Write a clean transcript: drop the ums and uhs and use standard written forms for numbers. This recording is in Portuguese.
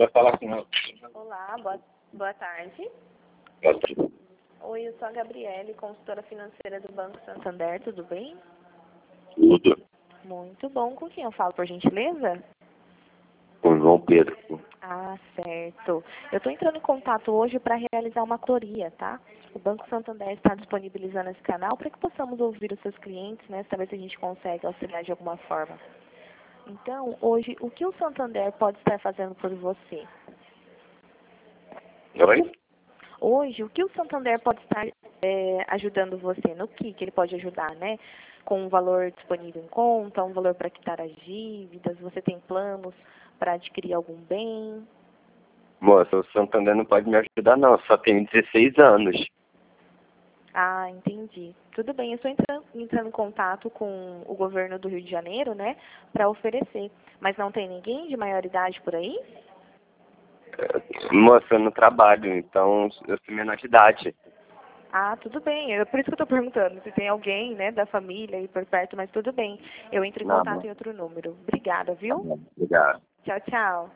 Vai falar com ela. Olá, boa tarde. Oi, eu sou a Gabriele, consultora financeira do Banco Santander, tudo bem? Tudo. Muito bom. Com quem eu falo, por gentileza? Com o João Pedro. Ah, certo. Eu estou entrando em contato hoje para realizar uma cororia, tá? O Banco Santander está disponibilizando esse canal para que possamos ouvir os seus clientes, né? Saber se a gente consegue auxiliar de alguma forma. Então, hoje, o que o Santander pode estar fazendo por você? Oi? Hoje, o que o Santander pode estar ajudando você? No que ele pode ajudar, né? Com um valor disponível em conta, um valor para quitar as dívidas, você tem planos para adquirir algum bem? Moça, o Santander não pode me ajudar não, só tenho 16 anos. Ah, entendi. Tudo bem, eu estou entrando em contato com o governo do Rio de Janeiro, né, para oferecer. Mas não tem ninguém de maior idade por aí? Moça, eu não trabalho, então eu sou menor de idade. Ah, tudo bem. Por isso que eu estou perguntando se tem alguém, né, da família aí por perto, mas tudo bem. Eu entro em Não, contato em outro número. Obrigada, tá viu? bom. Obrigado. Tchau, tchau.